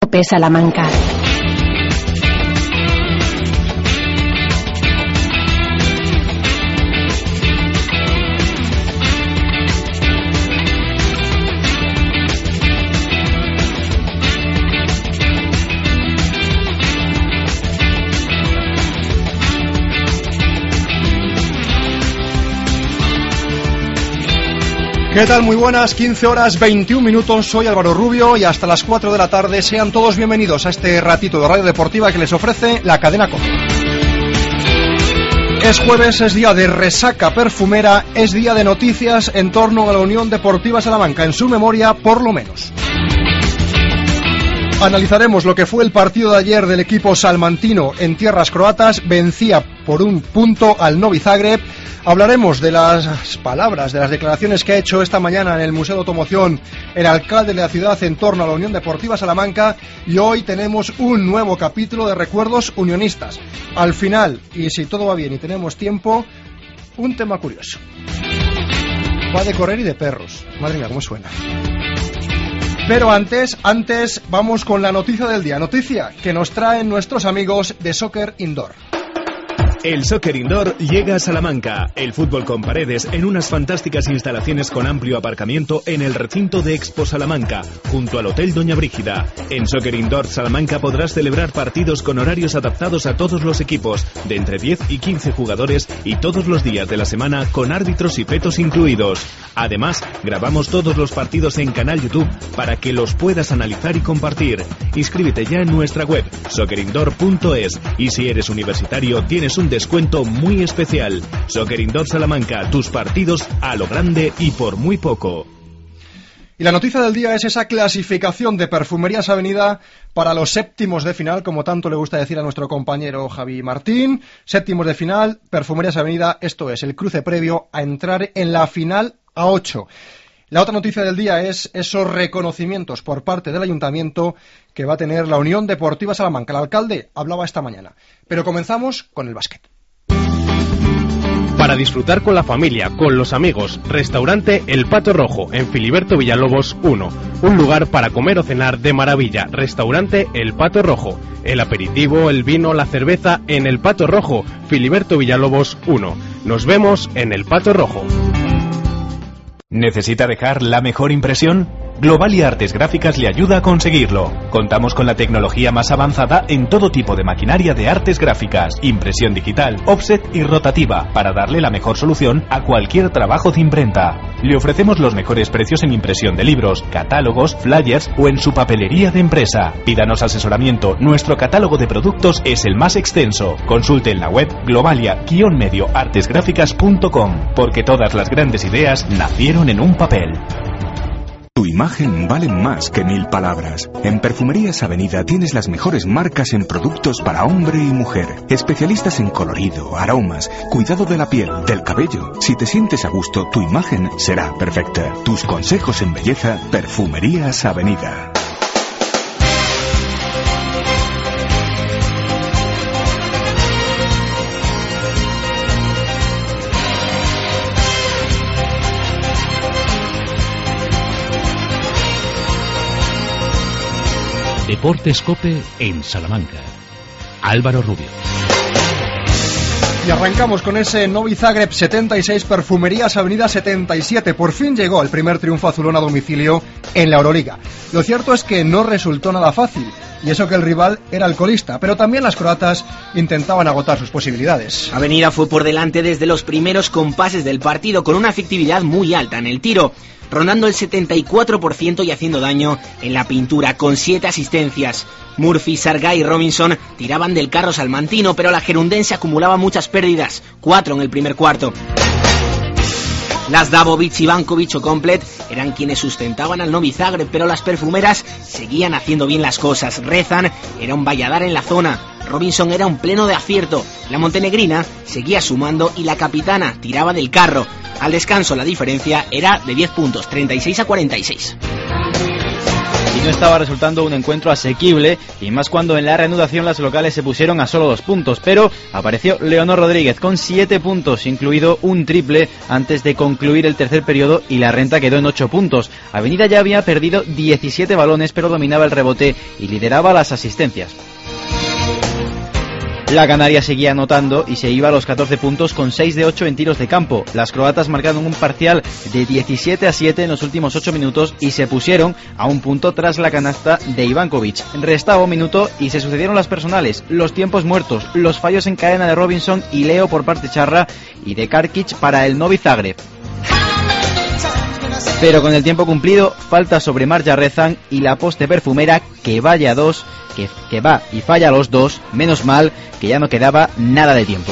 Salamanca. ¿Qué tal? Muy buenas, 15 horas 21 minutos, soy Álvaro Rubio y hasta las 4 de la tarde sean todos bienvenidos a este ratito de radio deportiva que les ofrece la cadena COPE. Es jueves, es día de resaca perfumera, es día de noticias en torno a la Unión Deportiva Salamanca, en su memoria por lo menos. Analizaremos lo que fue el partido de ayer del equipo salmantino en tierras croatas, vencía por un punto al Novi Zagreb. Hablaremos de las palabras, de las declaraciones que ha hecho esta mañana en el Museo de Automoción el alcalde de la ciudad en torno a la Unión Deportiva Salamanca, y hoy tenemos un nuevo capítulo de recuerdos unionistas. Al final, y si todo va bien y tenemos tiempo, un tema curioso. Va de correr y de perros. Madre mía, cómo suena. Pero antes vamos con la noticia del día. Noticia que nos traen nuestros amigos de Soccer Indoor. El Soccer Indoor llega a Salamanca. El fútbol con paredes en unas fantásticas instalaciones con amplio aparcamiento en el recinto de Expo Salamanca, junto al Hotel Doña Brígida. En Soccer Indoor Salamanca podrás celebrar partidos con horarios adaptados a todos los equipos, de entre 10 y 15 jugadores y todos los días de la semana con árbitros y petos incluidos. Además, grabamos todos los partidos en canal YouTube para que los puedas analizar y compartir. Inscríbete ya en nuestra web, soccerindoor.es, y si eres universitario tienes un descuento muy especial. Soccer Indoor Salamanca, tus partidos a lo grande y por muy poco. Y la noticia del día es esa clasificación de Perfumerías Avenida para los séptimos de final, como tanto le gusta decir a nuestro compañero Javi Martín. Séptimos de final, Perfumerías Avenida, esto es el cruce previo a entrar en la final a 8. La otra noticia del día es esos reconocimientos por parte del ayuntamiento que va a tener la Unión Deportiva Salamanca. El alcalde hablaba esta mañana. Pero comenzamos con el básquet. Para disfrutar con la familia, con los amigos, restaurante El Pato Rojo, en Filiberto Villalobos 1. Un lugar para comer o cenar de maravilla. Restaurante El Pato Rojo. El aperitivo, el vino, la cerveza en El Pato Rojo, Filiberto Villalobos 1. Nos vemos en El Pato Rojo. ¿Necesita dejar la mejor impresión? Globalia Artes Gráficas le ayuda a conseguirlo. Contamos con la tecnología más avanzada en todo tipo de maquinaria de artes gráficas, impresión digital, offset y rotativa, para darle la mejor solución a cualquier trabajo de imprenta. Le ofrecemos los mejores precios en impresión de libros, catálogos, flyers o en su papelería de empresa. Pídanos asesoramiento, nuestro catálogo de productos es el más extenso. Consulte en la web globalia-artesgráficas.com, porque todas las grandes ideas nacieron en un papel. Tu imagen vale más que 1000 palabras. En Perfumerías Avenida tienes las mejores marcas en productos para hombre y mujer. Especialistas en colorido, aromas, cuidado de la piel, del cabello. Si te sientes a gusto, tu imagen será perfecta. Tus consejos en belleza, Perfumerías Avenida. Deportes COPE en Salamanca. Álvaro Rubio. Y arrancamos con ese Novi Zagreb 76, Perfumerías Avenida 77. Por fin llegó el primer triunfo azulón a domicilio en la Euroliga. Lo cierto es que no resultó nada fácil, y eso que el rival era el colista, pero también las croatas intentaban agotar sus posibilidades. Avenida fue por delante desde los primeros compases del partido, con una efectividad muy alta en el tiro, rondando el 74% y haciendo daño en la pintura, con 7 asistencias. Murphy, Sargay y Robinson tiraban del carro salmantino, pero la gerundense acumulaba muchas pérdidas, 4 en el primer cuarto. Las Davovic, Ivankovic o Complet eran quienes sustentaban al Novi Zagreb, pero las perfumeras seguían haciendo bien las cosas. Rezan era un valladar en la zona, Robinson era un pleno de acierto, la montenegrina seguía sumando y la capitana tiraba del carro. Al descanso la diferencia era de 10 puntos, 36-46. y no estaba resultando un encuentro asequible, y más cuando en la reanudación las locales se pusieron a solo 2 puntos, pero apareció Leonor Rodríguez con 7 puntos, incluido un triple antes de concluir el tercer periodo, y la renta quedó en 8 puntos. Avenida ya había perdido 17 balones, pero dominaba el rebote y lideraba las asistencias. La canaria seguía anotando y se iba a los 14 puntos con 6 de 8 en tiros de campo. Las croatas marcaron un parcial de 17-7 en los últimos 8 minutos y se pusieron a un punto tras la canasta de Ivankovic. Restaba un minuto y se sucedieron las personales, los tiempos muertos, los fallos en cadena de Robinson y Leo por parte Charra y de Karkic para el Novi Zagreb. Pero con el tiempo cumplido, falta sobre Marja Rezan y la poste perfumera que vaya 2, que va y falla los 2, menos mal que ya no quedaba nada de tiempo.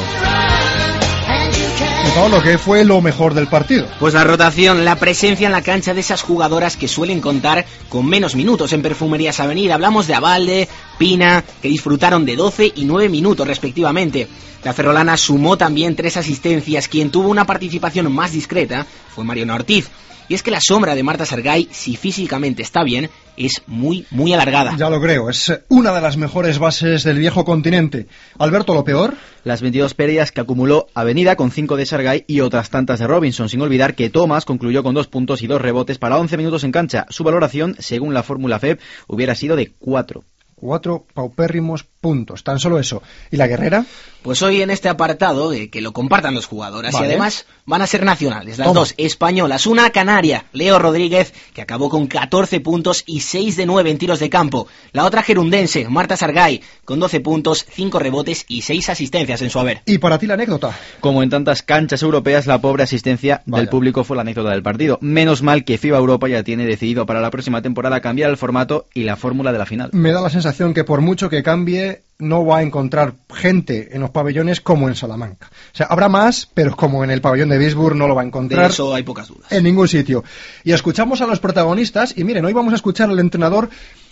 Y Pablo, ¿qué fue lo mejor del partido? Pues la rotación, la presencia en la cancha de esas jugadoras que suelen contar con menos minutos en Perfumerías Avenida. Hablamos de Abalde, Pina, que disfrutaron de 12 y 9 minutos respectivamente. La ferrolana sumó también 3 asistencias. Quien tuvo una participación más discreta fue Mariona Ortiz. Y es que la sombra de Marta Sargay, si físicamente está bien, es muy, muy alargada. Ya lo creo, es una de las mejores bases del viejo continente. Alberto, ¿lo peor? Las 22 pérdidas que acumuló Avenida con 5 de Sargay y otras tantas de Robinson, sin olvidar que Thomas concluyó con 2 puntos y 2 rebotes para 11 minutos en cancha. Su valoración, según la fórmula FEB, hubiera sido de 4. 4 paupérrimos puntos, tan solo eso. ¿Y la guerrera? Pues hoy en este apartado de que lo compartan los jugadoras, vale. Y además van a ser nacionales, las Toma. 2 españolas, una canaria, Leo Rodríguez, que acabó con 14 puntos y 6 de 9 en tiros de campo, la otra gerundense, Marta Sargay, con 12 puntos, 5 rebotes y 6 asistencias en su haber. ¿Y para ti la anécdota? Como en tantas canchas europeas, la pobre asistencia del público fue la anécdota del partido. Menos mal que FIBA Europa ya tiene decidido para la próxima temporada cambiar el formato y la fórmula de la final. Me da la sensación que por mucho que cambie, no va a encontrar gente en los pabellones como en Salamanca. O sea, habrá más, pero como en el pabellón de Visburg no lo va a encontrar. De eso hay pocas dudas. En ningún sitio. Y escuchamos a los protagonistas, y miren, hoy vamos a escuchar al entrenador.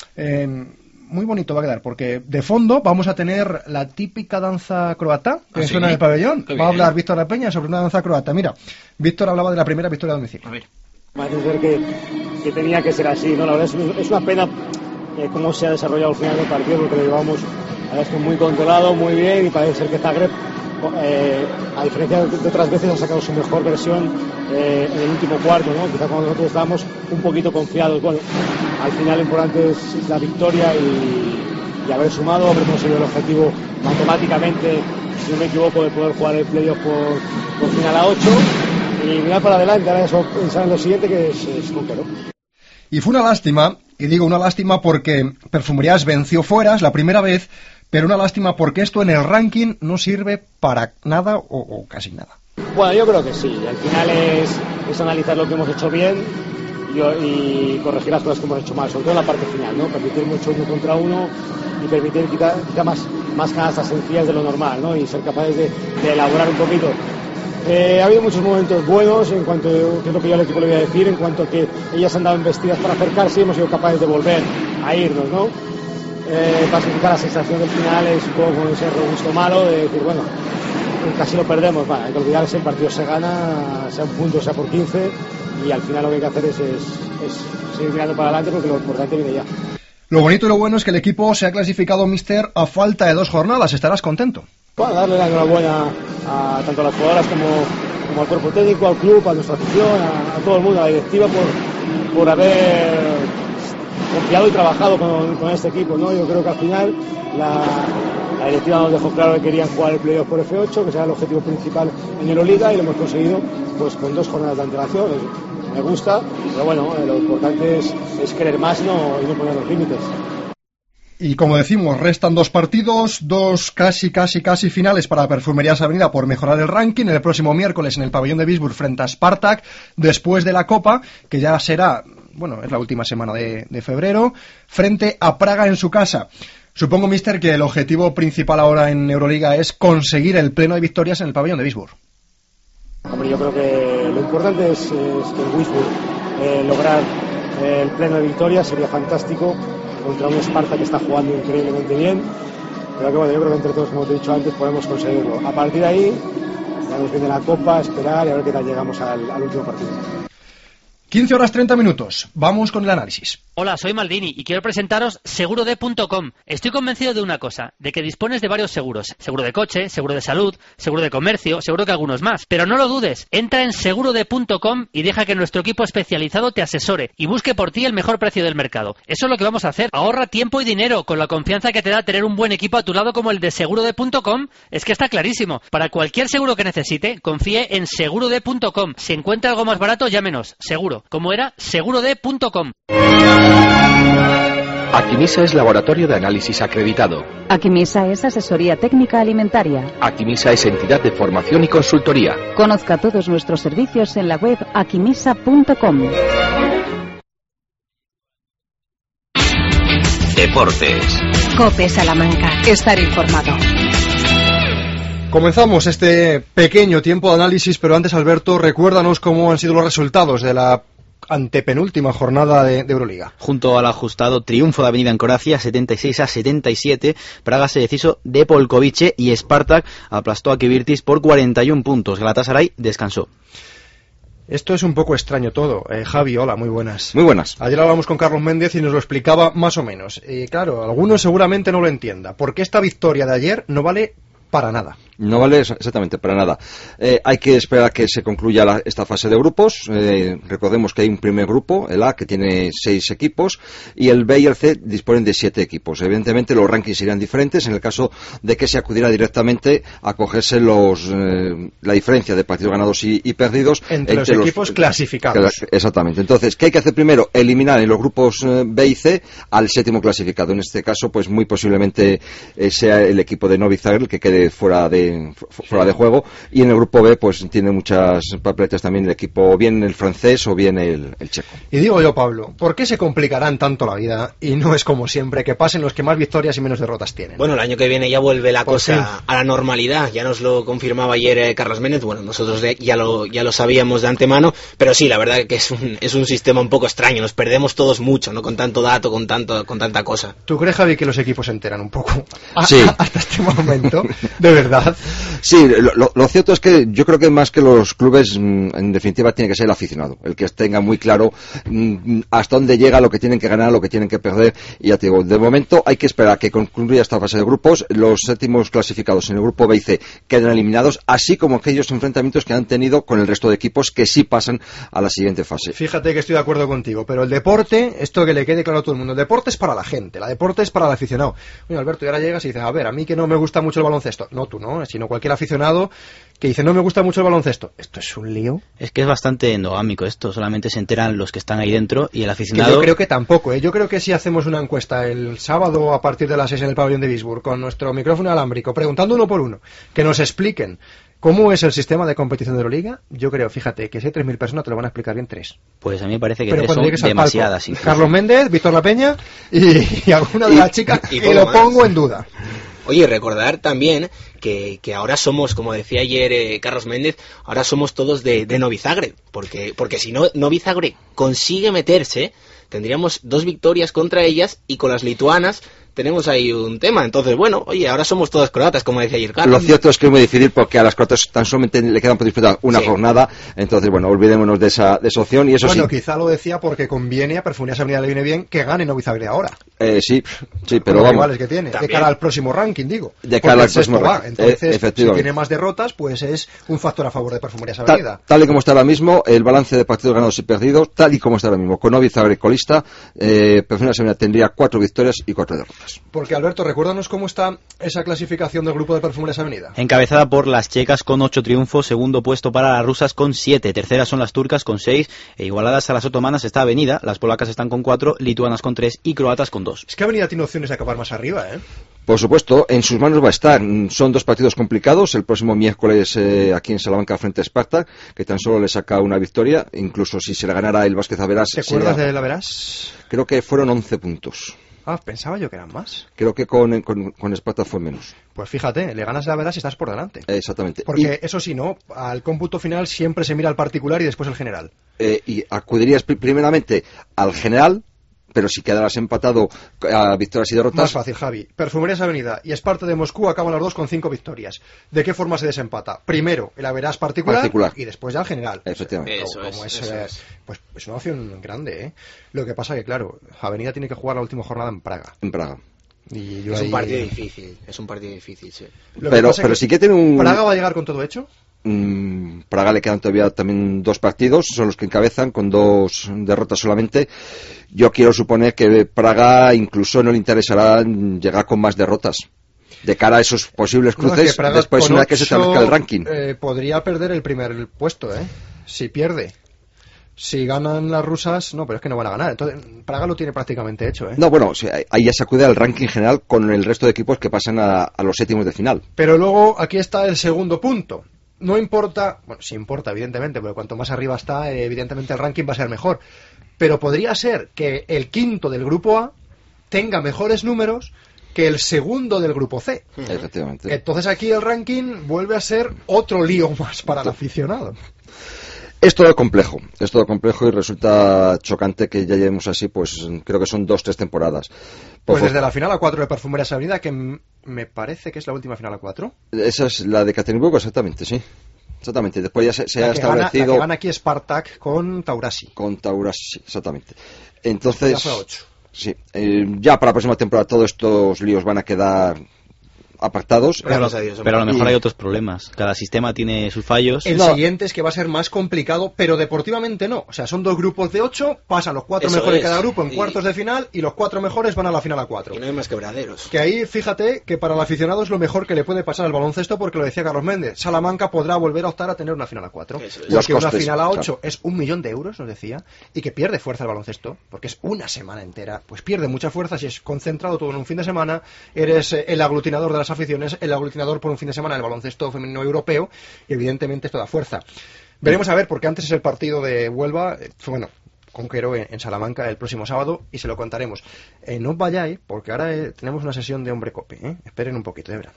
Muy bonito va a quedar, porque de fondo vamos a tener la típica danza croata que suena en el pabellón. Va a hablar Víctor La Peña sobre una danza croata. Mira, Víctor hablaba de la primera victoria a domicilio. A ver. Parece ser que tenía que ser así, ¿no? La verdad es una pena cómo se ha desarrollado al final del partido, porque lo llevamos a esto muy controlado, muy bien, y parece ser que Zagreb, a diferencia de otras veces, ha sacado su mejor versión en el último cuarto, ¿no? Quizá cuando nosotros estábamos un poquito confiados. Bueno, al final lo importante es la victoria y haber sumado, haber conseguido el objetivo matemáticamente, si no me equivoco, de poder jugar el playoff por final a 8 y mirar para adelante. Ahora eso, pensar en lo siguiente, que es número. Y fue una lástima, y digo una lástima porque Perfumerías venció Fueras la primera vez, pero una lástima porque esto en el ranking no sirve para nada o casi nada. Bueno, yo creo que sí. Al final es analizar lo que hemos hecho bien y corregir las cosas que hemos hecho mal, sobre todo en la parte final, ¿no? Permitir mucho 1 contra 1 y permitir quizá más canastas sencillas de lo normal, ¿no? Y ser capaces de elaborar un poquito. Ha habido muchos momentos buenos, en cuanto, que es lo que yo al equipo le voy a decir, en cuanto a que ellas han dado embestidas para acercarse y hemos sido capaces de volver a irnos, ¿no? Pacificar la sensación del final es un poco con ese regusto malo de decir, bueno, casi lo perdemos, hay que olvidarse, el partido se gana, sea un punto, sea por 15, y al final lo que hay que hacer es seguir mirando para adelante, porque lo importante viene ya. Lo bonito y lo bueno es que el equipo se ha clasificado, mister, a falta de 2 jornadas. ¿Estarás contento? Bueno, darle la enhorabuena tanto a las jugadoras como al cuerpo técnico, al club, a nuestra afición, a todo el mundo, a la directiva, por haber confiado y trabajado con este equipo, ¿no? Yo creo que al final la directiva nos dejó claro que querían jugar el playoff por F8, que será el objetivo principal en Euroliga, y lo hemos conseguido pues con 2 jornadas de antelación. Me gusta, pero bueno, lo importante es querer más y no poner los límites. Y como decimos, restan 2 partidos, 2 casi finales para Perfumerías Avenida por mejorar el ranking. El próximo miércoles en el pabellón de Visburg frente a Spartak, después de la Copa, que ya será, bueno, es la última semana de febrero, frente a Praga en su casa. Supongo, mister, que el objetivo principal ahora en Euroliga es conseguir el pleno de victorias en el pabellón de Visburg. Hombre, yo creo que lo importante es que en Visburg lograr el pleno de victorias sería fantástico contra un Spartak que está jugando increíblemente bien, pero que bueno, yo creo que entre todos, como te he dicho antes, podemos conseguirlo. A partir de ahí, ya nos viene la Copa, esperar y a ver qué tal llegamos al último partido. 15 horas 30 minutos, vamos con el análisis. Hola, soy Maldini y quiero presentaros segurode.com. Estoy convencido de una cosa, de que dispones de varios seguros. Seguro de coche, seguro de salud, seguro de comercio, seguro que algunos más. Pero no lo dudes, entra en segurode.com y deja que nuestro equipo especializado te asesore y busque por ti el mejor precio del mercado. Eso es lo que vamos a hacer. Ahorra tiempo y dinero con la confianza que te da tener un buen equipo a tu lado como el de segurode.com. Es que está clarísimo. Para cualquier seguro que necesite, confíe en segurode.com. Si encuentra algo más barato, llámenos. Seguro. Como era, segurode.com. Aquimisa es laboratorio de análisis acreditado. Aquimisa es asesoría técnica alimentaria. Aquimisa es entidad de formación y consultoría. Conozca todos nuestros servicios en la web aquimisa.com. Deportes. COPE Salamanca. Estar informado. Comenzamos este pequeño tiempo de análisis, pero antes, Alberto, recuérdanos cómo han sido los resultados de la antepenúltima jornada de Euroliga. Junto al ajustado triunfo de Avenida en Croacia, 76-77, Praga se deshizo de Polkovice y Spartak aplastó a Kivirtis por 41 puntos. Galatasaray descansó. Esto es un poco extraño todo. Javi, hola, muy buenas. Muy buenas. Ayer hablamos con Carlos Méndez y nos lo explicaba más o menos. Claro, algunos seguramente no lo entienda. ¿Por qué esta victoria de ayer no vale para nada? No vale exactamente para nada. Hay que esperar a que se concluya esta fase de grupos. Recordemos que hay un primer grupo, el A, que tiene 6 equipos, y el B y el C disponen de 7 equipos. Evidentemente los rankings serían diferentes en el caso de que se acudiera directamente a cogerse la diferencia de partidos ganados y perdidos entre los equipos clasificados. Exactamente. Entonces, ¿qué hay que hacer primero? Eliminar en los grupos B y C al séptimo clasificado. En este caso, pues muy posiblemente sea el equipo de Novi Zagreb el que quede fuera de juego, y en el grupo B pues tiene muchas papeletas también el equipo, bien el francés o bien el checo. Y digo yo, Pablo, ¿por qué se complicarán tanto la vida y no es como siempre, que pasen los que más victorias y menos derrotas tienen? Bueno, el año que viene ya vuelve la cosa a la normalidad, ya nos lo confirmaba ayer Carlos Méndez. Bueno, nosotros ya lo sabíamos de antemano, pero sí, la verdad que es un sistema un poco extraño, nos perdemos todos mucho, ¿no? Con tanto dato, con tanta cosa. ¿Tú crees, Javi, que los equipos se enteran un poco? Sí. Hasta este momento, de verdad. Sí, lo cierto es que yo creo que más que los clubes, en definitiva, tiene que ser el aficionado, el que tenga muy claro hasta dónde llega, lo que tienen que ganar, lo que tienen que perder. Y ya te digo, de momento hay que esperar a que concluya esta fase de grupos. Los séptimos clasificados en el grupo B y C quedan eliminados, así como aquellos enfrentamientos que han tenido con el resto de equipos que sí pasan a la siguiente fase. Fíjate que estoy de acuerdo contigo, pero el deporte, esto que le quede claro a todo el mundo, el deporte es para la gente, el deporte es para el aficionado. Oye, Alberto, y ahora llegas y dices, a ver, a mí que no me gusta mucho el baloncesto. No, tú no, sino cualquier aficionado que dice, no me gusta mucho el baloncesto. ¿Esto es un lío? Es que es bastante endogámico esto, solamente se enteran los que están ahí dentro y el aficionado... Que yo creo que tampoco, Yo creo que si hacemos una encuesta el sábado a partir de las 6 en el pabellón de Bisburg con nuestro micrófono alámbrico, preguntando uno por uno, que nos expliquen cómo es el sistema de competición de Euroliga, yo creo, fíjate, que si hay 3.000 personas te lo van a explicar bien 3. Pues a mí me parece que 3 son demasiadas. Carlos Méndez, Víctor La Peña y alguna de las chicas, y lo pongo en duda. Oye, recordar también que ahora somos, como decía ayer Carlos Méndez, ahora somos todos de Novi Zagreb, porque si no Novi Zagreb consigue meterse, tendríamos 2 victorias contra ellas, y con las lituanas tenemos ahí un tema. Entonces, bueno, oye, ahora somos todos croatas, como decía ayer Carlos. Lo cierto es que es muy difícil porque a las croatas tan solamente le quedan por disputar una jornada. Entonces, bueno, olvidémonos de esa opción. Y eso bueno, quizá lo decía porque conviene a Perfumerías Avenida le viene bien que gane Novi Zagreb ahora. Sí, pero vamos. Rivales que tiene, de cara al próximo ranking, digo. De cara al próximo ranking. Entonces, si tiene más derrotas, pues es un factor a favor de Perfumerías Avenida. Tal y como está ahora mismo, el balance de partidos ganados y perdidos, tal y como está ahora mismo, con Novi Zagreb colista, Perfumerías Avenida tendría 4 victorias y 4 derrotas. Porque, Alberto, recuérdanos cómo está esa clasificación del grupo de Perfumerías Avenida. Encabezada por las checas con 8 triunfos, segundo puesto para las rusas con 7, terceras son las turcas con 6, e igualadas a las otomanas está Avenida, las polacas están con 4, lituanas con 3 y croatas con 2. Es que Avenida tiene opciones de acabar más arriba, Por supuesto, en sus manos va a estar. Son 2 partidos complicados. El próximo miércoles aquí en Salamanca frente a Spartak, que tan solo le saca una victoria. Incluso si se la ganara el Vázquez Averas. ¿Te acuerdas de la Averas? Creo que fueron 11 puntos. Pensaba yo que eran más. Creo que con Spartak fue menos. Pues fíjate, le ganas a Averas y estás por delante. Exactamente. Porque eso sí, ¿no? Al cómputo final siempre se mira al particular y después el general. Y acudirías primeramente al general, pero si quedaras empatado a victorias y derrotas... Más fácil, Javi. Perfumerías Avenida y Esparta de Moscú acaban los dos con 5 victorias. ¿De qué forma se desempata? Primero, el average particular y después ya el general. Efectivamente. Pues es una opción grande, ¿eh? Lo que pasa que, claro, Avenida tiene que jugar la última jornada en Praga. En Praga. Y es un partido difícil, sí. Pero sí que tiene un... ¿Praga va a llegar con todo hecho? Praga le quedan todavía también 2 partidos, son los que encabezan, con 2 derrotas solamente. Yo quiero suponer que Praga incluso no le interesará llegar con más derrotas de cara a esos posibles cruces, después una vez que se establezca el ranking. Podría perder el primer puesto, si pierde. Si ganan las rusas, no, pero es que no van a ganar. Entonces, Praga lo tiene prácticamente hecho, No, bueno, ahí ya se acude al ranking general con el resto de equipos que pasan a los séptimos de final. Pero luego aquí está el segundo punto. No importa, bueno, sí importa, evidentemente, porque cuanto más arriba está, evidentemente el ranking va a ser mejor. Pero podría ser que el quinto del grupo A tenga mejores números que el segundo del grupo C. Efectivamente. Entonces aquí el ranking vuelve a ser otro lío más para el aficionado. Es todo complejo y resulta chocante que ya llevemos así, pues creo que son 2-3 temporadas. Pues desde la final a 4 de Perfumerías Avenida, que me parece que es la última final a 4. Esa es la de Ekaterimburgo, exactamente, sí. Exactamente, después ya se ha establecido... La que gana aquí es Spartak con Taurasi. Con Taurasi, exactamente. Entonces... Ya fue a 8. Sí, ya para la próxima temporada todos estos líos van a quedar apartados. Pero a lo mejor hay otros problemas. Cada sistema tiene sus fallos. El siguiente es que va a ser más complicado, pero deportivamente no. O sea, son 2 grupos de 8, pasan los 4 mejores de cada grupo en cuartos de final y los 4 mejores van a la final a 4. Y no hay más quebraderos. Que ahí, fíjate, que para el aficionado es lo mejor que le puede pasar al baloncesto, porque lo decía Carlos Méndez. Salamanca podrá volver a optar a tener una final a 4. Porque una final a 8 es 1 millón de euros, nos decía, y que pierde fuerza el baloncesto, porque es una semana entera. Pues pierde mucha fuerza si es concentrado todo en un fin de semana. Eres el aglutinador de las aficiones, el aglutinador por un fin de semana del baloncesto femenino europeo, y evidentemente esto da fuerza. Veremos a ver, porque antes es el partido de Huelva, Conquero en Salamanca el próximo sábado, y se lo contaremos. No os vayáis, porque ahora tenemos una sesión de Hombre Cope. Esperen un poquito, de verdad.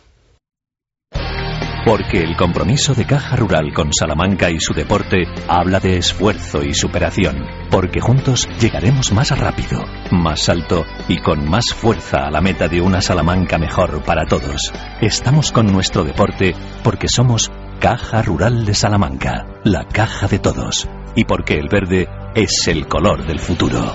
Porque el compromiso de Caja Rural con Salamanca y su deporte habla de esfuerzo y superación. Porque juntos llegaremos más rápido, más alto y con más fuerza a la meta de una Salamanca mejor para todos. Estamos con nuestro deporte porque somos Caja Rural de Salamanca, la caja de todos. Y porque el verde es el color del futuro.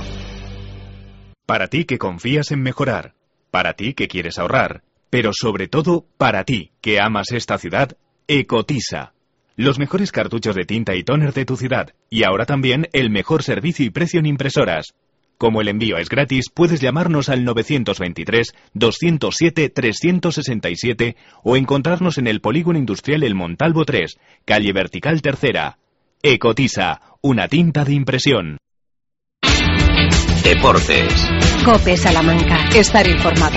Para ti que confías en mejorar, para ti que quieres ahorrar, pero sobre todo para ti que amas esta ciudad, Ecotisa. Los mejores cartuchos de tinta y tóner de tu ciudad, y ahora también el mejor servicio y precio en impresoras. Como el envío es gratis, puedes llamarnos al 923-207-367 o encontrarnos en el Polígono Industrial El Montalvo 3, calle Vertical Tercera. Ecotisa, una tinta de impresión. Deportes. COPE Salamanca. Estar informado.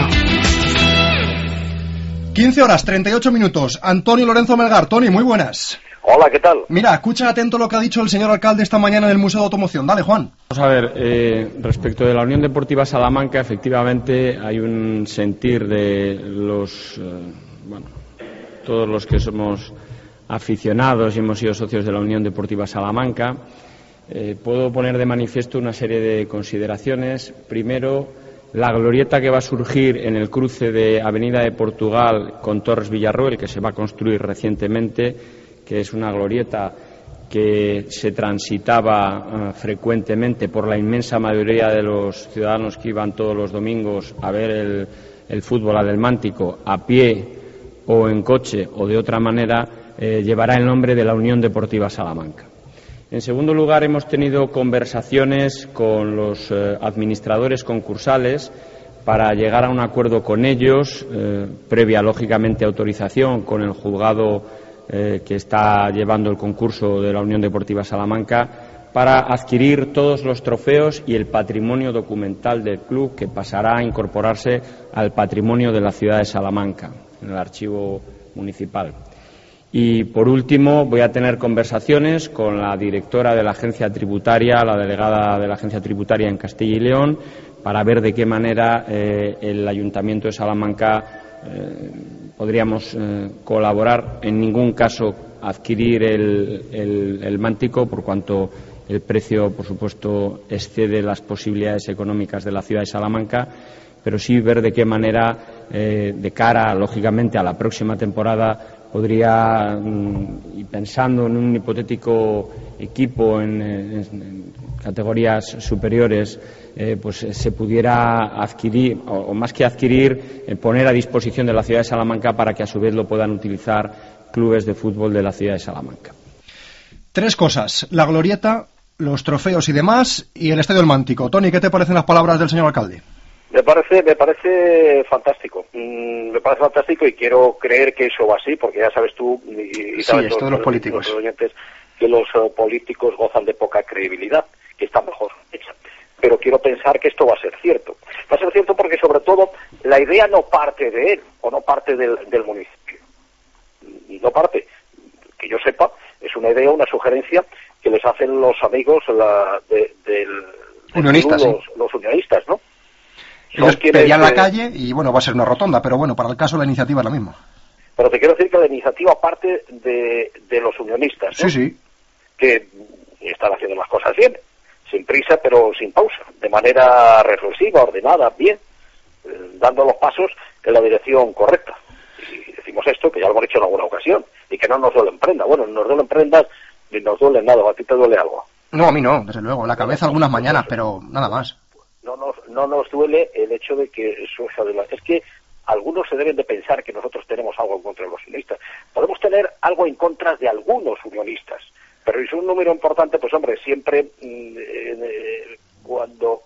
15 horas, 38 minutos. Antonio Lorenzo Melgar. Tony, muy buenas. Hola, ¿qué tal? Mira, escucha atento lo que ha dicho el señor alcalde esta mañana en el Museo de Automoción. Dale, Juan. Vamos a ver, respecto de la Unión Deportiva Salamanca, efectivamente hay un sentir de los, todos los que somos aficionados y hemos sido socios de la Unión Deportiva Salamanca. Puedo poner de manifiesto una serie de consideraciones. Primero, la glorieta que va a surgir en el cruce de Avenida de Portugal con Torres Villarroel, que se va a construir recientemente, que es una glorieta que se transitaba frecuentemente por la inmensa mayoría de los ciudadanos que iban todos los domingos a ver el fútbol adelmántico a pie o en coche o de otra manera, llevará el nombre de la Unión Deportiva Salamanca. En segundo lugar, hemos tenido conversaciones con los administradores concursales para llegar a un acuerdo con ellos, previa, lógicamente, autorización con el juzgado que está llevando el concurso de la Unión Deportiva Salamanca, para adquirir todos los trofeos y el patrimonio documental del club, que pasará a incorporarse al patrimonio de la ciudad de Salamanca, en el archivo municipal. Y, por último, voy a tener conversaciones con la directora de la agencia tributaria, la delegada de la agencia tributaria en Castilla y León, para ver de qué manera el Ayuntamiento de Salamanca podríamos colaborar. En ningún caso adquirir el mántico, por cuanto el precio, por supuesto, excede las posibilidades económicas de la ciudad de Salamanca, pero sí ver de qué manera, de cara, lógicamente, a la próxima temporada, podría, y pensando en un hipotético equipo en categorías superiores, pues se pudiera adquirir, o más que adquirir, poner a disposición de la ciudad de Salamanca para que a su vez lo puedan utilizar clubes de fútbol de la ciudad de Salamanca. 3 cosas: la glorieta, los trofeos y demás, y el Estadio El Mántico. Tony, ¿qué te parecen las palabras del señor alcalde? Me parece fantástico. Me parece fantástico y quiero creer que eso va así, porque ya sabes tú y saben todos los políticos, los oyentes, que los políticos gozan de poca credibilidad, que está mejor hecha. Pero quiero pensar que esto va a ser cierto. Va a ser cierto porque, sobre todo, la idea no parte de él o no parte del municipio. No parte, que yo sepa, es una idea, una sugerencia que les hacen los amigos unionistas, los unionistas, ¿no? Ellos pedían la calle y, bueno, va a ser una rotonda, pero bueno, para el caso la iniciativa es la misma. Pero te quiero decir que la iniciativa parte de los unionistas, ¿no? Sí. Que están haciendo las cosas bien, sin prisa pero sin pausa, de manera reflexiva, ordenada, bien, dando los pasos en la dirección correcta. Y decimos esto, que ya lo hemos dicho en alguna ocasión, y que no nos duelen prendas. Bueno, nos duelen prendas ni nos duele nada. ¿A ti te duele algo? No, a mí no, desde luego. La cabeza algunas mañanas, pero nada más. No nos duele el hecho de que eso se adelante. Es que algunos se deben de pensar que nosotros tenemos algo en contra de los unionistas. Podemos tener algo en contra de algunos unionistas, pero es un número importante, pues hombre, siempre cuando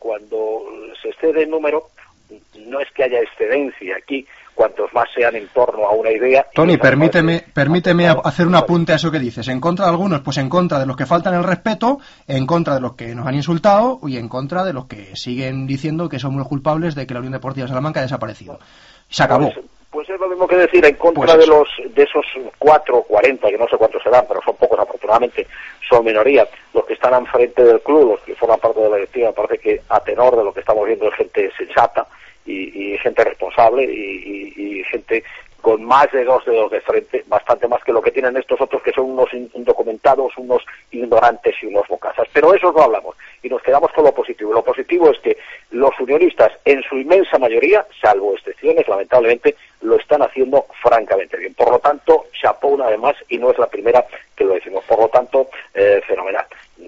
se excede el número, no es que haya excedencia aquí, cuantos más sean en torno a una idea. Tony, permíteme hacer un apunte a eso que dices. En contra de algunos, pues en contra de los que faltan el respeto, en contra de los que nos han insultado y en contra de los que siguen diciendo que somos los culpables de que la Unión Deportiva de Salamanca ha desaparecido. Se acabó. Pues es lo mismo que decir en contra de esos 4 o 40, que no sé cuántos serán, pero son pocos afortunadamente, son minoría. Los que están al frente del club, los que forman parte de la directiva, me parece que a tenor de lo que estamos viendo es gente sensata y gente responsable y gente con más de 2 dedos de frente, bastante más que lo que tienen estos otros que son unos indocumentados, unos ignorantes y unos bocazas. Pero eso no hablamos y nos quedamos con lo positivo. Lo positivo es que los unionistas, en su inmensa mayoría, salvo excepciones, lamentablemente, lo están haciendo francamente bien. Por lo tanto, chapó una vez más, y no es la primera que lo decimos. Por lo tanto, fenomenal.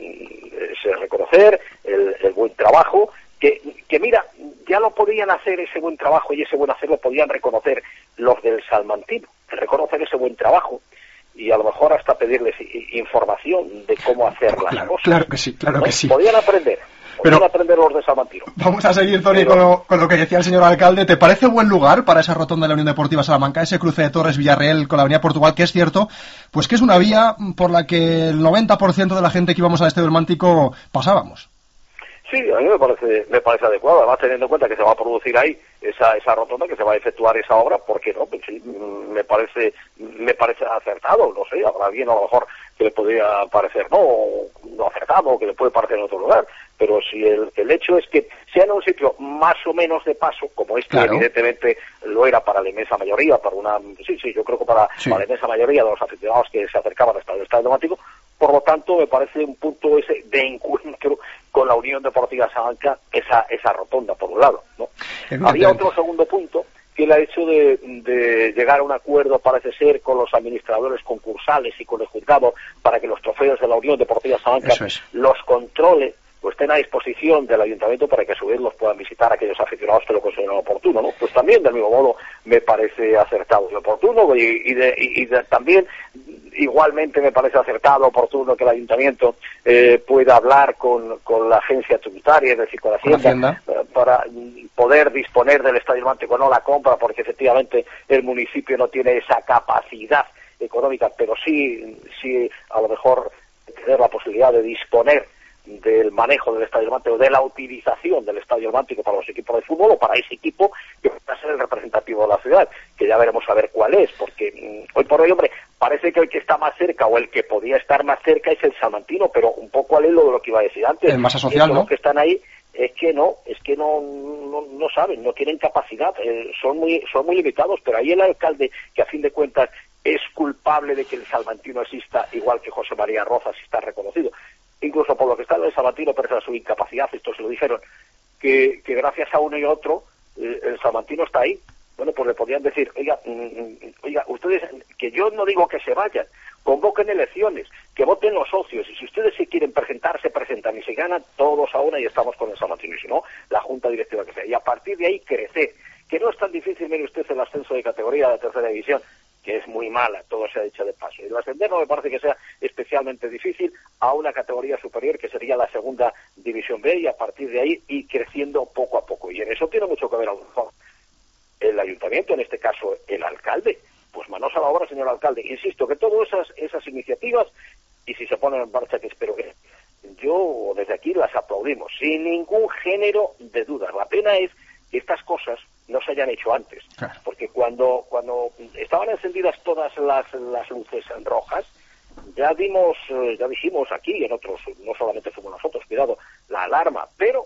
Es reconocer el buen trabajo, que mira, ya lo podían hacer ese buen trabajo y ese buen hacer lo podían reconocer los del Salmantino, reconocer ese buen trabajo y a lo mejor hasta pedirles información de cómo hacer las cosas. Claro que sí, claro que sí. Podían aprender los de Salmantino. Vamos a seguir, Tony, con lo que decía el señor alcalde. ¿Te parece buen lugar para esa rotonda de la Unión Deportiva Salamanca, ese cruce de Torres Villarreal con la Avenida Portugal, que es cierto, pues que es una vía por la que el 90% de la gente que íbamos al Estadio del Mántico pasábamos? Sí, a mí me parece adecuado, además teniendo en cuenta que se va a producir ahí esa rotonda, que se va a efectuar esa obra, ¿por qué no? Pues sí, me parece acertado, no sé, habrá bien a lo mejor que le podría parecer no acertado, que le puede parecer en otro lugar, pero si el hecho es que sea en un sitio más o menos de paso, como claro, evidentemente lo era para la inmensa mayoría, yo creo que para la inmensa mayoría de los aficionados que se acercaban hasta el Estadio Automático. Por lo tanto, me parece un punto ese de encuentro con la Unión Deportiva Salamanca, esa rotonda, por un lado, ¿no? Había otro segundo punto, que el hecho de llegar a un acuerdo, parece ser, con los administradores concursales y con el juzgado para que los trofeos de la Unión Deportiva Salamanca los controle, pues estén a disposición del ayuntamiento para que a su vez los puedan visitar aquellos aficionados que lo consideren oportuno, ¿no? Pues también, del mismo modo, me parece acertado y oportuno, y también igualmente me parece acertado, oportuno que el ayuntamiento pueda hablar con la agencia tributaria, es decir, con la Hacienda, para poder disponer del Estadio Mántico, no la compra, porque efectivamente el municipio no tiene esa capacidad económica, pero sí a lo mejor tener la posibilidad de disponer del manejo del Estadio Mántico, de la utilización del Estadio Mántico para los equipos de fútbol o para ese equipo que va a ser el representativo de la ciudad, que ya veremos a ver cuál es, porque hoy por hoy, hombre, parece que el que está más cerca o el que podía estar más cerca es el Salmantino, pero un poco al hilo de lo que iba a decir antes. El más asocial, ¿no? Los que están ahí es que no saben, no tienen capacidad, son muy limitados, pero ahí el alcalde, que a fin de cuentas es culpable de que el Salmantino exista, igual que José María Rozas, está reconocido. incluso por lo que está en el Salmantino, pese a su incapacidad, esto se lo dijeron, que gracias a uno y otro, el Salmantino está ahí. Bueno, pues le podrían decir, oiga, ustedes, que yo no digo que se vayan, convoquen elecciones, que voten los socios, y si ustedes se quieren presentar, se presentan, y se ganan todos a una y estamos con el Salmantino, y si no, la junta directiva que sea. Y a partir de ahí crecer, que no es tan difícil, mire usted, el ascenso de categoría de tercera división, que es muy mala, todo se ha dicho de paso. Y el ascender no me parece que sea especialmente difícil a una categoría superior, que sería la segunda división B, y a partir de ahí ir creciendo poco a poco. Y en eso tiene mucho que ver a lo mejor el ayuntamiento, en este caso el alcalde. Pues manos a la obra, señor alcalde. Insisto que todas esas iniciativas, y si se ponen en marcha, que espero que yo desde aquí las aplaudimos, sin ningún género de dudas. La pena es que estas cosas no se hayan hecho antes, claro. Porque cuando estaban encendidas todas las luces rojas, ya dijimos aquí, en otros, no solamente fuimos nosotros, cuidado, la alarma, pero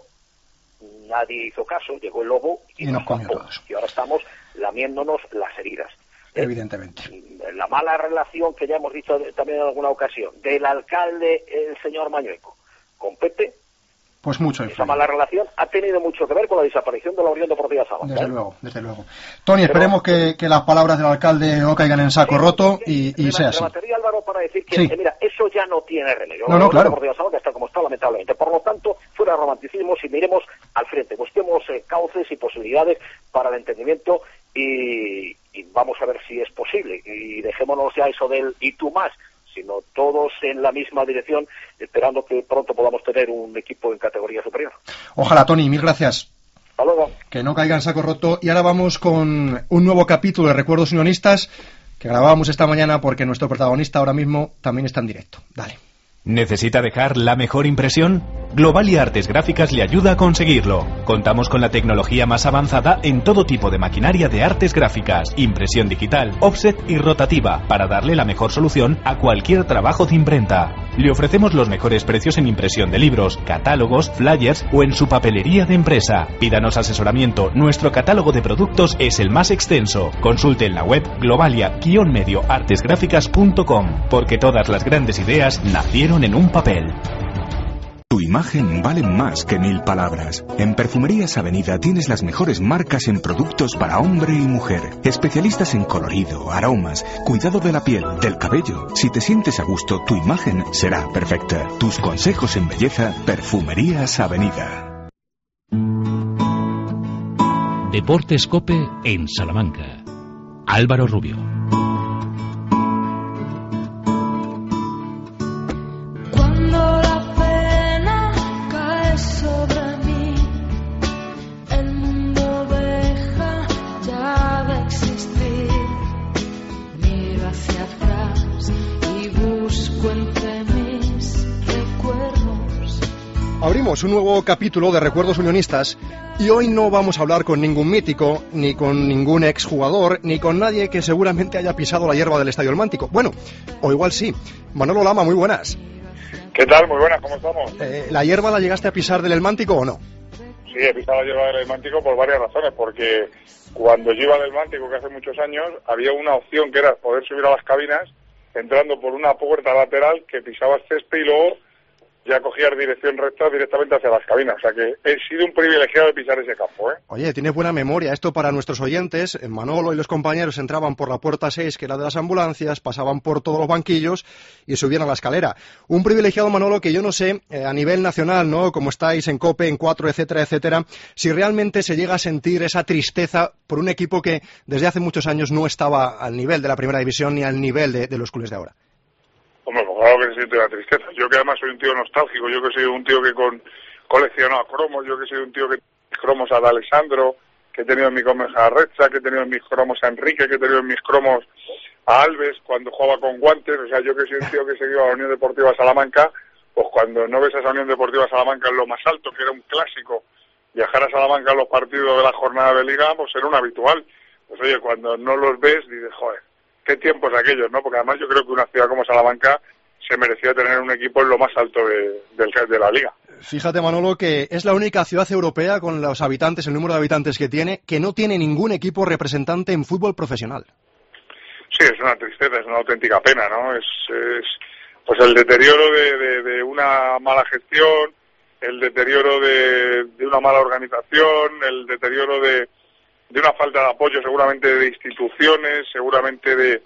nadie hizo caso, llegó el lobo y nos comió todos. Y ahora estamos lamiéndonos las heridas. Evidentemente. La mala relación que ya hemos dicho también en alguna ocasión del alcalde, el señor Mañueco, con Pepe, pues mucho. Esa mala relación ha tenido mucho que ver con la desaparición de la Unión Deportiva Salamanca. Desde luego. Tony, esperemos que las palabras del alcalde no caigan en saco roto y sea así. Rematería, Álvaro, para decir que, mira, eso ya no tiene remedio. No, claro. La Deportiva Salamanca está como está, lamentablemente. Por lo tanto, fuera romanticismos y miremos al frente. Busquemos cauces y posibilidades para el entendimiento y vamos a ver si es posible. Y dejémonos ya eso del y tú más, sino todos en la misma dirección, esperando que pronto podamos tener un equipo en categoría superior. Ojalá, Tony, mil gracias. Hasta luego. Que no caiga en saco roto. Y ahora vamos con un nuevo capítulo de Recuerdos Unionistas que grabábamos esta mañana porque nuestro protagonista ahora mismo también está en directo. Dale. ¿Necesita dejar la mejor impresión? Globalia Artes Gráficas le ayuda a conseguirlo. Contamos con la tecnología más avanzada en todo tipo de maquinaria de artes gráficas, impresión digital, offset y rotativa, para darle la mejor solución a cualquier trabajo de imprenta. Le ofrecemos los mejores precios en impresión de libros, catálogos, flyers o en su papelería de empresa. Pídanos asesoramiento, nuestro catálogo de productos es el más extenso. Consulte en la web globalia-artesgráficas.com, porque todas las grandes ideas nacieron en un papel. Tu imagen vale más que 1000 palabras. En Perfumerías Avenida tienes las mejores marcas en productos para hombre y mujer. Especialistas en colorido, aromas, cuidado de la piel, del cabello. Si te sientes a gusto, tu imagen será perfecta. Tus consejos en belleza, Perfumerías Avenida. Deportes COPE en Salamanca. Álvaro Rubio. Abrimos un nuevo capítulo de Recuerdos Unionistas y hoy no vamos a hablar con ningún mítico, ni con ningún exjugador, ni con nadie que seguramente haya pisado la hierba del Estadio El Mántico. Bueno, o igual sí. Manolo Lama, muy buenas. ¿Qué tal? Muy buenas, ¿cómo estamos? ¿La hierba la llegaste a pisar del El Mántico o no? Sí, he pisado la hierba del El Mántico por varias razones, porque cuando yo iba al El Mántico, que hace muchos años, había una opción que era poder subir a las cabinas entrando por una puerta lateral que pisabas césped y luego ya cogías dirección recta directamente hacia las cabinas. O sea que he sido un privilegiado de pisar ese campo, ¿eh? Oye, tienes buena memoria. Esto para nuestros oyentes. Manolo y los compañeros entraban por la puerta 6, que era de las ambulancias, pasaban por todos los banquillos y subían a la escalera. Un privilegiado, Manolo, que yo no sé, a nivel nacional, ¿no? Como estáis en COPE, en 4, etcétera, etcétera, si realmente se llega a sentir esa tristeza por un equipo que desde hace muchos años no estaba al nivel de la primera división ni al nivel de los clubes de ahora. Hombre, pues claro que se siente la tristeza. Yo que además soy un tío nostálgico, yo que soy un tío que coleccionaba cromos, yo que soy un tío que tiene cromos a D'Alessandro, que he tenido en mis cromos a Recha, que he tenido en mis cromos a Enrique, que he tenido en mis cromos a Alves cuando jugaba con guantes. O sea, yo que soy un tío que seguía a la Unión Deportiva Salamanca, pues cuando no ves a esa Unión Deportiva Salamanca en lo más alto, que era un clásico, viajar a Salamanca a los partidos de la jornada de Liga, pues era un habitual. Pues oye, cuando no los ves, dices, joder, qué tiempos aquellos, ¿no? Porque además yo creo que una ciudad como Salamanca se merecía tener un equipo en lo más alto de la liga. Fíjate, Manolo, que es la única ciudad europea con los habitantes, el número de habitantes que tiene, que no tiene ningún equipo representante en fútbol profesional. Sí, es una tristeza, es una auténtica pena, ¿no? pues el deterioro de una mala gestión, el deterioro de una mala organización, el deterioro de una falta de apoyo seguramente de instituciones, seguramente de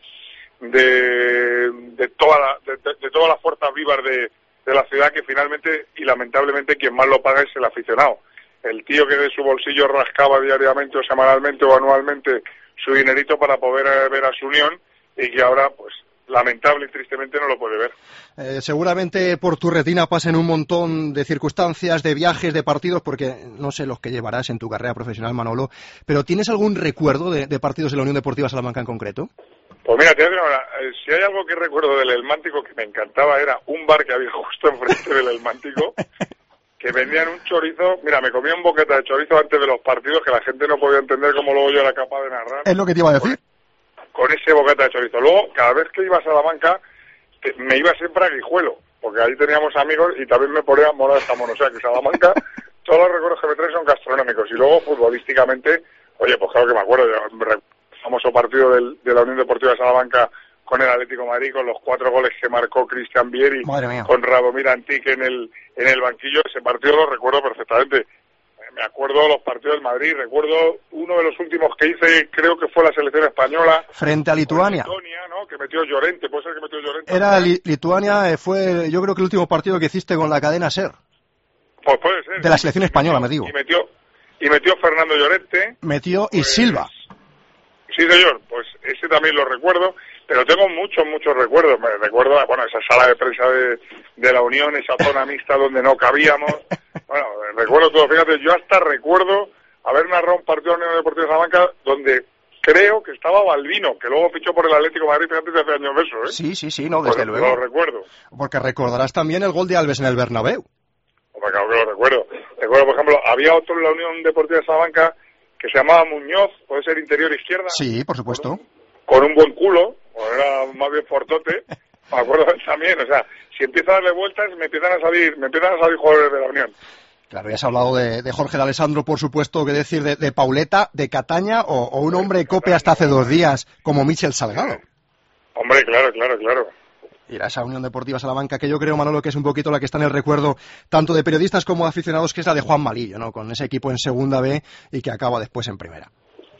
todas las fuerzas vivas de la ciudad, que finalmente y lamentablemente quien más lo paga es el aficionado. El tío que de su bolsillo rascaba diariamente o semanalmente o anualmente su dinerito para poder ver a su Unión, y que ahora, pues, lamentable y tristemente no lo puede ver. Seguramente por tu retina pasen un montón de circunstancias, de viajes, de partidos, porque no sé los que llevarás en tu carrera profesional, Manolo, pero ¿tienes algún recuerdo de partidos de la Unión Deportiva Salamanca en concreto? Pues mira, te voy a decir ahora, si hay algo que recuerdo del Elmántico que me encantaba, era un bar que había justo enfrente del Elmántico, que vendían un chorizo. Mira, me comía un boquete de chorizo antes de los partidos, que la gente no podía entender cómo luego yo era capaz de narrar. Es lo que te iba a decir. Con ese boquete de chorizo. Luego, cada vez que iba a Salamanca, me iba siempre a Guijuelo, porque ahí teníamos amigos y también me ponía mola esta mono. O sea, que Salamanca, todos los recuerdos que me traen son gastronómicos. Y luego, futbolísticamente, oye, pues claro que me acuerdo del famoso partido de la Unión Deportiva Salamanca con el Atlético de Madrid, con los 4 goles que marcó Cristian Vieri, con Radomir Antique en el banquillo. Ese partido lo recuerdo perfectamente. Me acuerdo los partidos del Madrid, recuerdo uno de los últimos que hice, creo que fue la selección española. Frente a Lituania. Lituania, ¿no? Que metió Llorente, puede ser que metió Llorente. Era Lituania, fue yo creo que el último partido que hiciste con la cadena SER. Pues puede ser. De la selección española, me digo. Y metió Fernando Llorente. Metió y Silva. Sí, señor, pues ese también lo recuerdo, pero tengo muchos recuerdos. Me recuerdo, bueno, esa sala de prensa de la Unión, esa zona mixta donde no cabíamos. Bueno, recuerdo todo. Fíjate, yo hasta recuerdo haber narrado un partido de la Unión Deportiva de Salamanca donde creo que estaba Balbino, que luego fichó por el Atlético de Madrid, fíjate, hace años de eso, ¿eh? Sí, no, desde luego. Lo recuerdo. Porque recordarás también el gol de Alves en el Bernabéu. Hombre, claro que lo recuerdo. Recuerdo, por ejemplo, había otro en la Unión Deportiva de Salamanca que se llamaba Muñoz, puede ser interior izquierda. Sí, por supuesto. Con un buen culo, o era más bien fortote. Me acuerdo también, o sea, si empiezo a darle vueltas, me empiezan a salir jugadores de la Unión. Claro, ya has hablado de Jorge de Alessandro, por supuesto, que decir de Pauleta, de Cataña, o un hombre cope hasta hace 2 días, como Michel Salgado. Hombre, claro. Y era esa Unión Deportiva Salamanca, que yo creo, Manolo, que es un poquito la que está en el recuerdo tanto de periodistas como de aficionados, que es la de Juan Malillo, ¿no? Con ese equipo en segunda B y que acaba después en primera.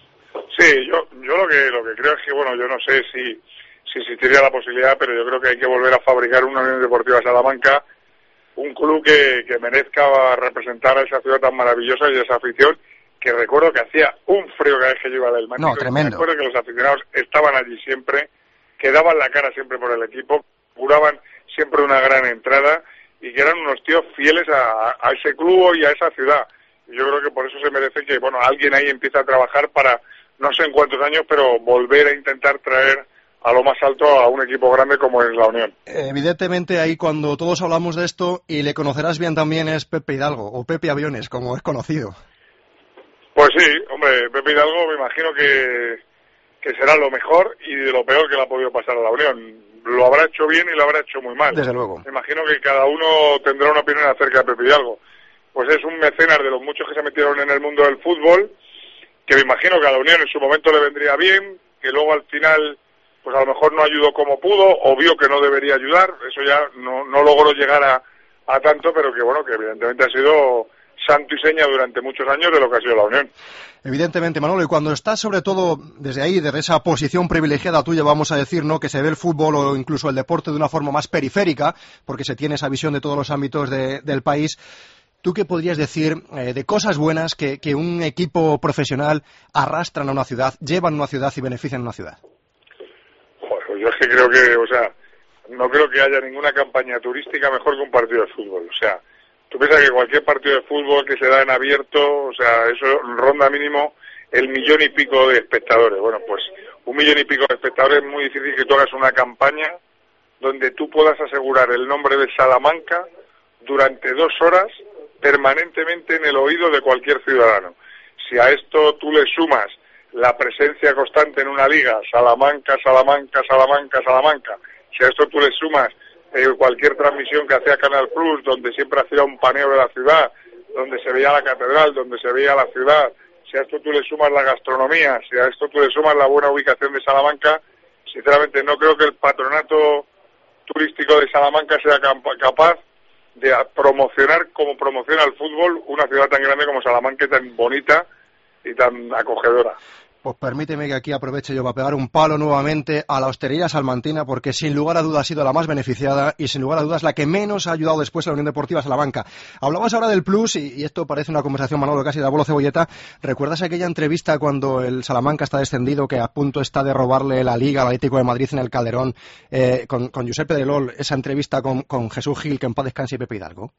Sí, yo lo que creo es que, bueno, yo no sé si existiría la posibilidad, pero yo creo que hay que volver a fabricar una Unión Deportiva Salamanca, un club que merezca representar a esa ciudad tan maravillosa y a esa afición, que recuerdo que hacía un frío cada vez que yo iba al Elmántico. No, tremendo. Recuerdo que los aficionados estaban allí siempre, que daban la cara siempre por el equipo, curaban siempre una gran entrada y que eran unos tíos fieles a ese club y a esa ciudad. Y yo creo que por eso se merece que, bueno, alguien ahí empiece a trabajar para, no sé en cuántos años, pero volver a intentar traer a lo más alto a un equipo grande como es la Unión. Evidentemente ahí cuando todos hablamos de esto, y le conocerás bien también, es Pepe Hidalgo, o Pepe Aviones, como es conocido. Pues sí, hombre, Pepe Hidalgo me imagino que será lo mejor y de lo peor que le ha podido pasar a la Unión. Lo habrá hecho bien y lo habrá hecho muy mal. Desde luego. Me imagino que cada uno tendrá una opinión acerca de Pepe Hidalgo. Pues es un mecenas de los muchos que se metieron en el mundo del fútbol, que me imagino que a la Unión en su momento le vendría bien, que luego al final pues a lo mejor no ayudó como pudo, o vio que no debería ayudar. Eso ya no logró llegar a tanto, pero que bueno, que evidentemente ha sido santo y seña durante muchos años de lo que ha sido la Unión. Evidentemente, Manolo, y cuando estás sobre todo desde ahí, desde esa posición privilegiada tuya, vamos a decir, ¿no?, que se ve el fútbol o incluso el deporte de una forma más periférica, porque se tiene esa visión de todos los ámbitos del país, ¿tú qué podrías decir de cosas buenas que un equipo profesional arrastran a una ciudad, llevan a una ciudad y benefician a una ciudad? Joder, yo es que creo que, o sea, no creo que haya ninguna campaña turística mejor que un partido de fútbol. O sea, tú piensas que cualquier partido de fútbol que se da en abierto, o sea, eso ronda mínimo el 1,000,000 y pico de espectadores. Bueno, pues 1,000,000 y pico de espectadores es muy difícil que tú hagas una campaña donde tú puedas asegurar el nombre de Salamanca durante 2 horas permanentemente en el oído de cualquier ciudadano. Si a esto tú le sumas la presencia constante en una liga, Salamanca, Salamanca, Salamanca, Salamanca, si a esto tú le sumas cualquier transmisión que hacía Canal Plus, donde siempre hacía un paneo de la ciudad, donde se veía la catedral, donde se veía la ciudad, si a esto tú le sumas la gastronomía, si a esto tú le sumas la buena ubicación de Salamanca, sinceramente no creo que el patronato turístico de Salamanca sea capaz de promocionar como promociona el fútbol una ciudad tan grande como Salamanca, tan bonita y tan acogedora. Pues permíteme que aquí aproveche yo para pegar un palo nuevamente a la hostelería salmantina, porque sin lugar a dudas ha sido la más beneficiada y sin lugar a dudas la que menos ha ayudado después a la Unión Deportiva Salamanca. Hablabas ahora del plus y esto parece una conversación, Manolo, casi de abuelo cebolleta. ¿Recuerdas aquella entrevista cuando el Salamanca está descendido, que a punto está de robarle la Liga al Atlético de Madrid en el Calderón, con Josep Pedrerol, esa entrevista con Jesús Gil, que en paz descanse, y Pepe Hidalgo?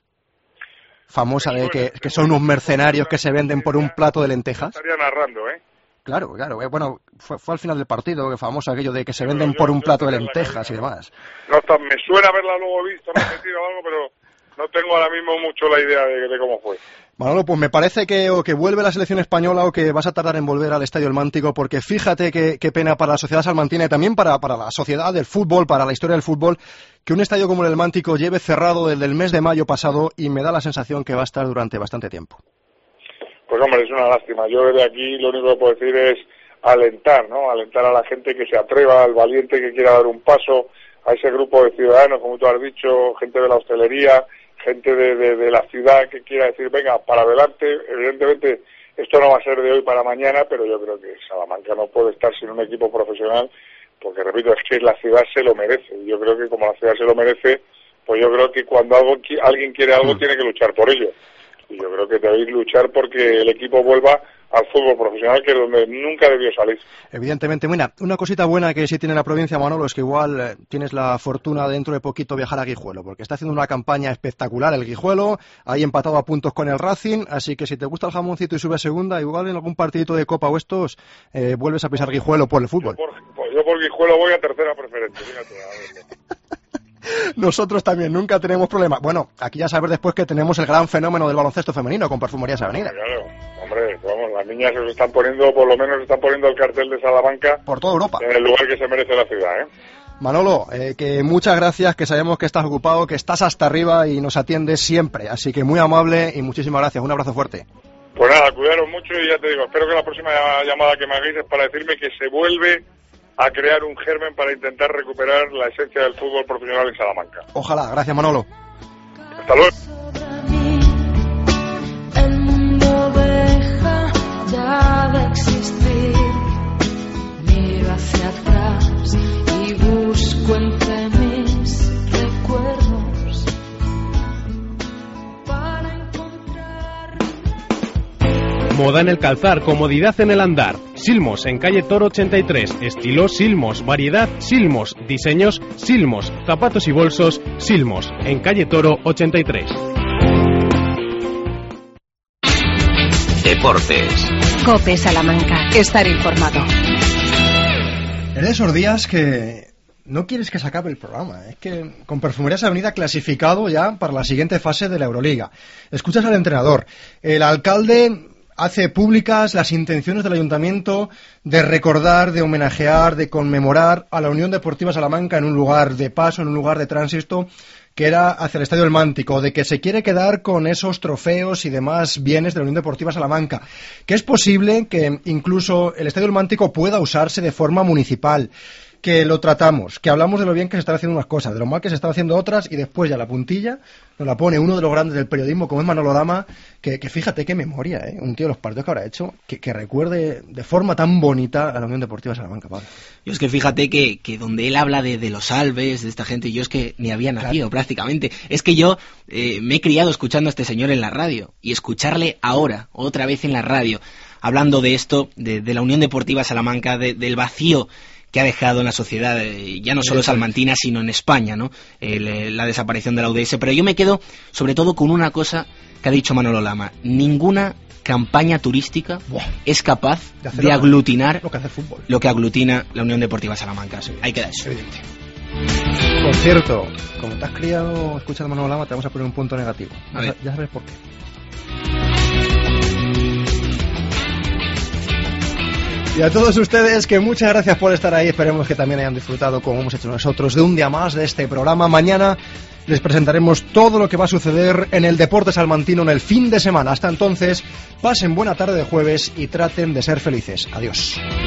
Famosa de que son unos mercenarios que se venden por un plato de lentejas. Estaría narrando, Claro, bueno, fue al final del partido, que famoso aquello de que se venden por un plato de lentejas y demás. No, me suena haberla luego visto, me he sentido algo, pero no tengo ahora mismo mucho la idea de cómo fue. Manolo, pues me parece que o que vuelve la selección española o que vas a tardar en volver al Estadio El Mántico, porque fíjate qué pena para la sociedad salmantina y también para la sociedad del fútbol, para la historia del fútbol, que un estadio como el Mántico lleve cerrado desde el mes de mayo pasado, y me da la sensación que va a estar durante bastante tiempo. Pues hombre, es una lástima. Yo desde aquí lo único que puedo decir es alentar, ¿no? Alentar a la gente que se atreva, al valiente que quiera dar un paso, a ese grupo de ciudadanos, como tú has dicho, gente de la hostelería, gente de la ciudad que quiera decir, venga, para adelante. Evidentemente esto no va a ser de hoy para mañana, pero yo creo que Salamanca no puede estar sin un equipo profesional, porque repito, es que la ciudad se lo merece. Yo creo que como la ciudad se lo merece, pues yo creo que cuando alguien quiere algo tiene que luchar por ello. Y yo creo que debéis luchar porque el equipo vuelva al fútbol profesional, que es donde nunca debió salir. Evidentemente, mira, una cosita buena que sí tiene la provincia, Manolo, es que igual tienes la fortuna dentro de poquito viajar a Guijuelo, porque está haciendo una campaña espectacular el Guijuelo, ahí empatado a puntos con el Racing, así que si te gusta el jamoncito y sube a segunda, igual en algún partidito de Copa o estos, vuelves a pisar Guijuelo por el fútbol. Yo por Guijuelo voy a tercera preferente, fíjate, a ver. Nosotros también, nunca tenemos problema. Bueno, aquí ya sabes después que tenemos el gran fenómeno del baloncesto femenino con Perfumerías Avenida. Claro, hombre, vamos, las niñas se están poniendo, por lo menos se están poniendo el cartel de Salamanca por toda Europa, en el lugar que se merece la ciudad, Manolo, que muchas gracias, que sabemos que estás ocupado, que estás hasta arriba y nos atiendes siempre, así que muy amable y muchísimas gracias, un abrazo fuerte. Pues nada, cuidaros mucho y ya te digo, espero que la próxima llamada que me hagáis es para decirme que se vuelve a crear un germen para intentar recuperar la esencia del fútbol profesional en Salamanca. Ojalá, gracias Manolo. Hasta luego. El mundo deja ya de existir. Miro hacia atrás y busco entre mis recuerdos para encontrar. Moda en el calzar, comodidad en el andar. Silmos en calle Toro 83, estilo Silmos, variedad Silmos, diseños Silmos, zapatos y bolsos Silmos, en calle Toro 83. Deportes. COPE Salamanca, estar informado. En esos días que no quieres que se acabe el programa, es que con Perfumerías Avenida clasificado ya para la siguiente fase de la Euroliga. Escuchas al entrenador, el alcalde hace públicas las intenciones del ayuntamiento de recordar, de homenajear, de conmemorar a la Unión Deportiva Salamanca en un lugar de paso, en un lugar de tránsito, que era hacia el Estadio El Mántico, de que se quiere quedar con esos trofeos y demás bienes de la Unión Deportiva Salamanca, que es posible que incluso el Estadio El Mántico pueda usarse de forma municipal, que lo tratamos, que hablamos de lo bien que se están haciendo unas cosas, de lo mal que se están haciendo otras, y después ya la puntilla nos la pone uno de los grandes del periodismo, como es Manolo Lama, que fíjate qué memoria, un tío de los partidos que habrá hecho, que recuerde de forma tan bonita a la Unión Deportiva Salamanca, Pablo. Yo es que fíjate que donde él habla de los Alves, de esta gente, yo es que ni había nacido prácticamente. Es que yo me he criado escuchando a este señor en la radio, y escucharle ahora, otra vez en la radio, hablando de esto, de la Unión Deportiva Salamanca, del vacío que ha dejado en la sociedad, ya no solo salmantina, sino en España, ¿no? La desaparición de la UDS. Pero yo me quedo, sobre todo, con una cosa que ha dicho Manolo Lama. Ninguna campaña turística es capaz de aglutinar lo que aglutina la Unión Deportiva Salamanca. Sí. Ahí queda eso. Evidente. Por cierto, como te has criado escuchando a Manolo Lama, te vamos a poner un punto negativo. Ya sabes por qué. Y a todos ustedes, que muchas gracias por estar ahí. Esperemos que también hayan disfrutado, como hemos hecho nosotros, de un día más de este programa. Mañana les presentaremos todo lo que va a suceder en el deporte salmantino en el fin de semana. Hasta entonces, pasen buena tarde de jueves y traten de ser felices. Adiós.